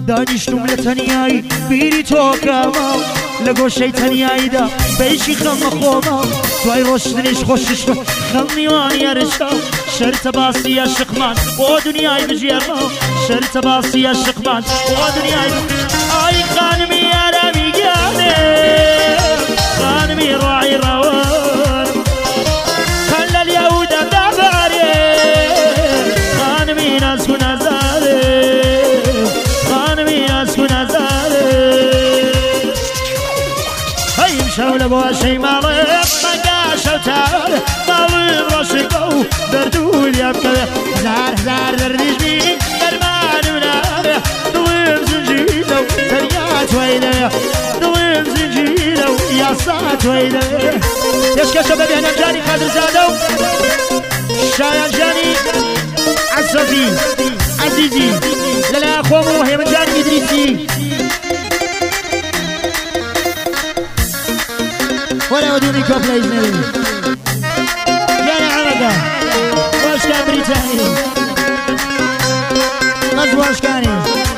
دانیشتم لە تەنیایی بیری تۆکەمە لە گۆشەی تەنیاییدا بەیشی خەمە خۆمە دوای ڕۆشتنیش خۆشش خەڵنیوان یارشە شەرتە باسی عاشقمان بۆ دنیای بژێڕە شەرتە باسی عاشقمان بۆ دنیای ئای خانمی یارامی گیانێ خانمی ڕاعی ڕەوەن خەن لە لیاودا دابارێ خانمی نازک و نازارێ خانمی نازک و نازارێ هەیم شەو لە بۆشەی ماڵێ مەگا شەوتار ماڵم ڕۆشکە و دەردوولیا بکەوێ هزار هزار دەردیژمی دەرمانم نابێ دڵم زنجیرە و تەنیا توی دەوێ دڵم زنجیرە و یاسا توی دەوێ پێشکەشە بە بێنەمجانی قەدرزادە و شایانجانی عەسەفی عەزیزی لەلایەن خۆم و هێمنجانی ئیدریسی ولا ودوني كوبلايز نبي جانا عمقا واشكان بريطاني غزو واشكاني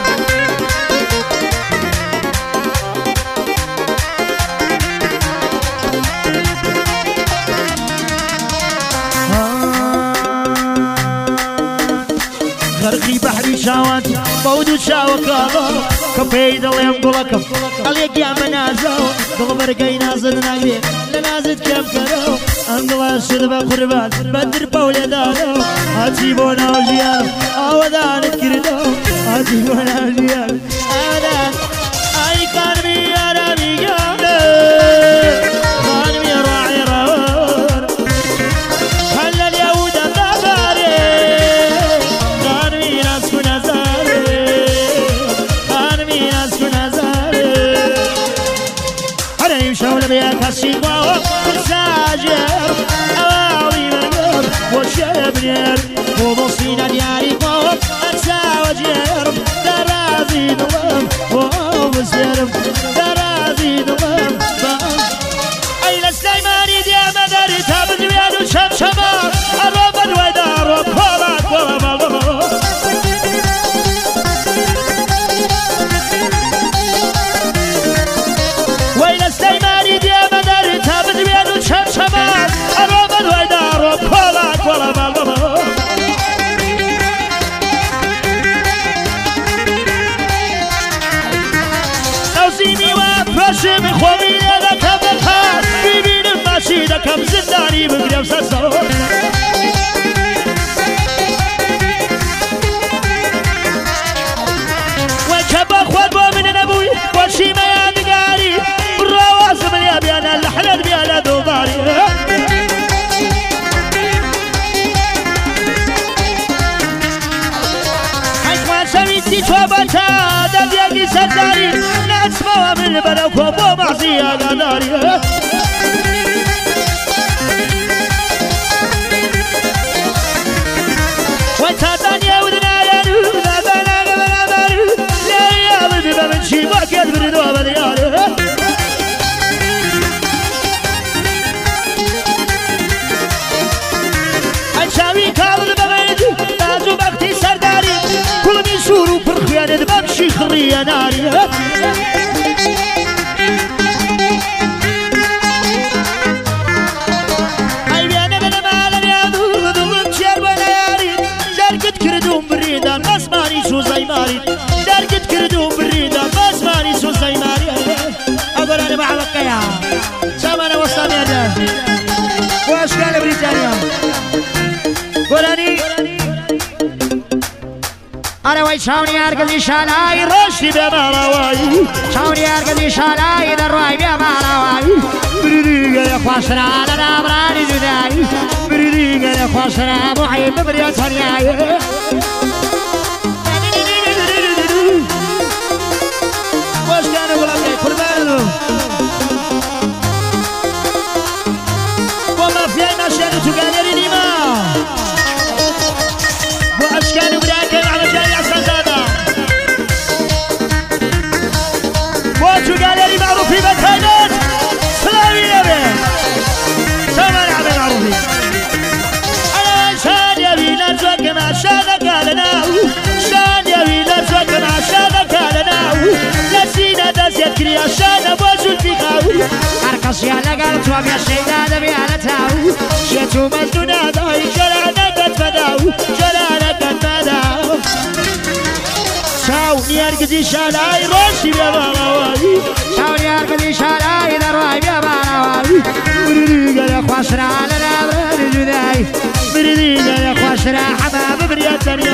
غرقي بحري شاوات بودو شاوكا كبيد الله ينقلكم عليك يا منازو دغبرقي نازل ناقري لنازل كم كرو انقلا الشربة قربان بدر بولي دانو عجيبونا وجيال اودان كردو عجيبونا وجيال اودان اي قانمي يا رامي قانا قانمي راعي روان هل اليهود الدباري قانمي ناس ونزاري قانمي ناس ونزاري هل يمشوا لبيا كاشيقوا ساجر أواوي مرقب وشبنير وضصينا دياري قوم أنسى وجير درازي ظلم ومسير درازي ظلم أي لسليماني دي مدري تابد ويادو شمشما الرب الودار وقومات ومالبر ويل سليماني دي مدري تابد ويادو شمشما الرب الودار وقومات ومالبر نوزيني وابرشم خوبي لك بخار ببين ماشي دكم زنداني بقرب سسو وكبا خواد ومن نبوي وشي ما يدقاري بالرواسم يا بيانا الحلال بيانا دوباري حيث شويتي توبتا دبياقي سرداري لا تسمعوا من بلوكم ومعصية قداري وتاتانيا ودنايا ذا بنا قبل أماري لا يابد بمنشي باكيت بردوا بدياري أنشاوي كابل بغيت تاجو بختي سرداري كل من شورو برخيانة بمشي خرية ناري أي بيانا من مالا يادو ذلم شربنا ياري درقت كردون بريدان بس ماني شو زي ماري درقت كردون بريدان بس ماني شو زي ماري أقول أنا مع بقيا سامانا وصلنا يا جان وأشكال بريطانيا قولاني أنا وي شاوني أرقدي شالاي رشدي بمالاواي شاوني أرقدي شالاي دراي بمالاواي بريديق يا خواشنا على نابراني جداي بريديق يا خواشنا محيب بريا ترياي وش كان أقول لك قربانو وما في أي مشهد تقالي نيما وأشكال براكب على جاي عسل زادة واتو قالي معروفي بتهينات سلامي نبي سلام على معروفي أنا شاد يبي نرجوك ما شاد كريا شان بوجود في خاو أرقص يا لقلت وبيا الشيطان بيا لتاو شيتو مجنون هذا جلانا قد فداو جلانا قد فداو شاو نيرقدي شالاي روشي بيا بالاوي شاو نيرقدي شالاي دروي بيا بالاوي مريدي قال يا خواشرا لنا برد جداي مريدي قال يا خواشرا حباب بريا الدنيا